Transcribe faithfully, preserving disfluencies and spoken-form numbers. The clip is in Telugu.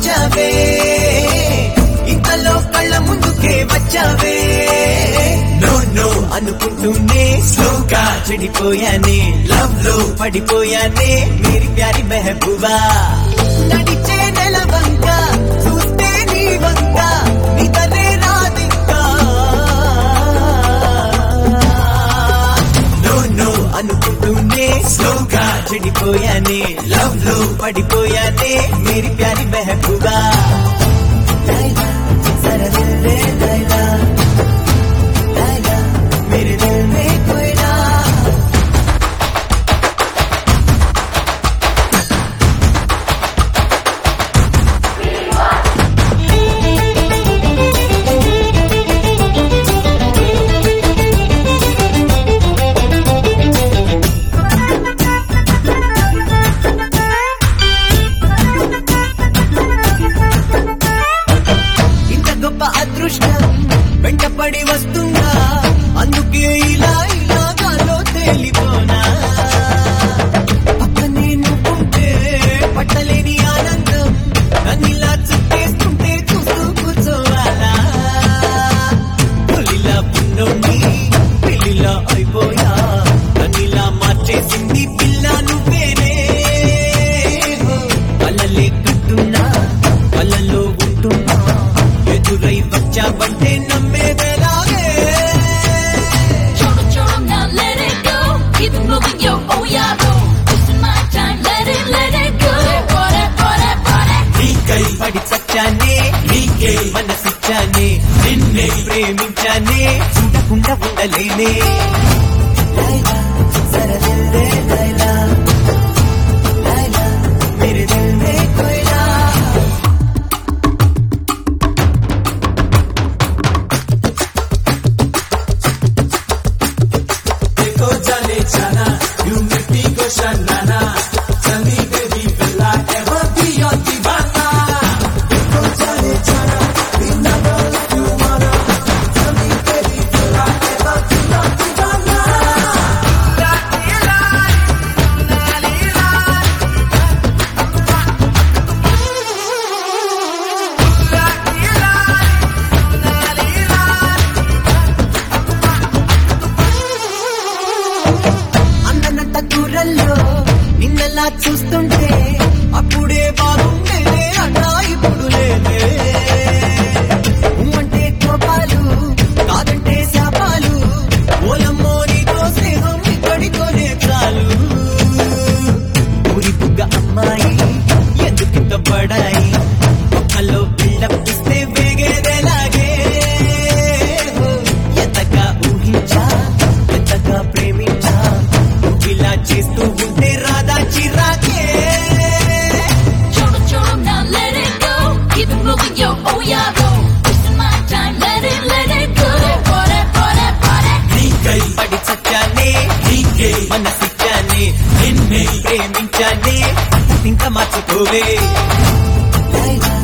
నచ్చావే ఇంతలో కళ్ళ ముందుకే వచ్చావే నో నో అనుకుంటూనే స్లోగా చెడిపోయానే లవ్ లో పడిపోయానే మేరీ ప్యారి మెహబూబా నడిచే నెల వంక చూస్తే నీ వంక నిదరే రాదింకా నో నో అనుకుంటూనే స్లోగా చెడిపోయానే లవ్ లో పడిపోయానే మేరీ ప్యారి మెహబూబా లైలా జరా దిల్ దే లైలా లైలా मेरे दिल में कोयला ఇంత గొప్ప అదృష్టం వెంటపడి వస్తుందా అందుకే ఇలా ఇలా గాలో తేలిపోనా పక్కనే నువ్వుంటే పట్టలేని ఆనందం నన్నిలా చుట్టేస్తుంటే చూస్తూ కూర్చోవాలా పులిలా పున్నోని పెళ్లిలా అయిపోయా నన్నిలా మార్చేసింది పిల్ల నువ్వేనే వలలే కట్టున్నా వలలో ఉంటున్నా ఎదురై వచ్చావంటే నమ్మేదెలాగే Keep it moving, yo, oh yeah, go. This is my time, let it, let it go. Party, party, party. నీకై పడి చచ్చానే నీకే మనసిచ్చానే నిన్నే ప్రేమించానే చూడకుండా ఉండలేనే లైలా జరా దిల్ దే లైలా లైలా మేరే దిల్ మే కోయలా देखो जाने जाना यू मिट्टी को शनाना चली बेबी बिल्ला ever be your दीवाना देखो जाने जाना बिना बोले तू माना चली बेबी बिल्ला ever be your दीवाना అన్ననంత దూరంలో నిన్నలా చూస్తుంటే అప్పుడే బాగుండేదే అన్నా ఇప్పుడు లేదే అంటే కోపాలు కాదంటే శాపాలు ఓలమ్మో నీతో స్నేహం ఇక్కడితోనే చాలు ఊరి బుగ్గ అమ్మాయి ఎందుకింత పడాయి ఒక్కలో బిల్డప్ ఇస్తే వేగేదేలాగే ఎంతగా ఊహించా ఎంతగా ప్రేమించా ఇలా చేస్తూ ఉంటే రాదా చిరాకే Choro, choro, now let it go. Keep it moving, yo, oh yeah, go. This is my time, let it, let it go. Party, party, party. నీకై పడి చచ్చానే నీకే మనసిచ్చానే నిన్నే ప్రేమించానే ఇంకా మర్చిపోవే లైలా